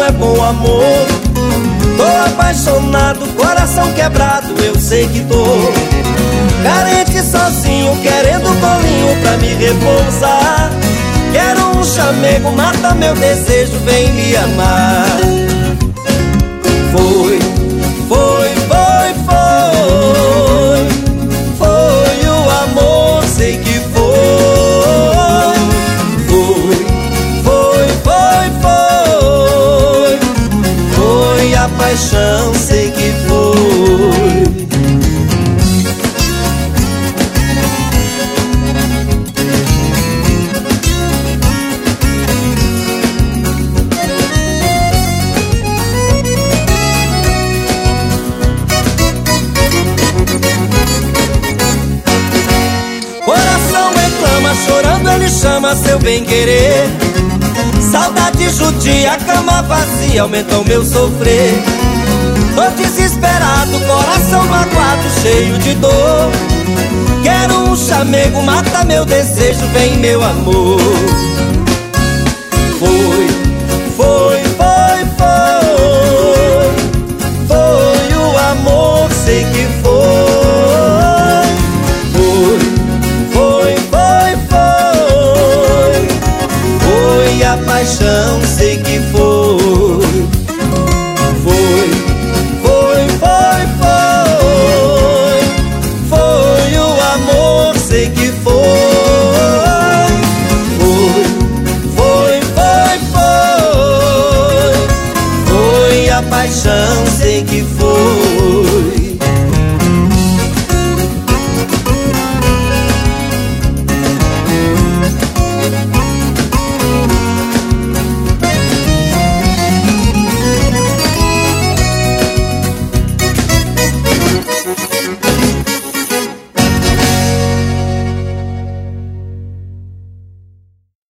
é bom amor. Tô apaixonado, coração quebrado, eu sei que tô. Carente sozinho, querendo colinho pra me repousar. Quero um chamego, mata meu desejo, vem me amar. Foi, foi, foi, foi. Foi o amor, sei que foi. Foi, foi, foi, foi. Foi a paixão, sei que foi. Chorando ele chama seu bem-querer. Saudade judia, cama vazia, aumenta o meu sofrer. Tô desesperado, coração magoado, cheio de dor. Quero um chamego, mata meu desejo, vem meu amor. Foi, foi, foi, foi. Foi o amor, sei que foi. Foi, foi, foi, foi. Foi a paixão.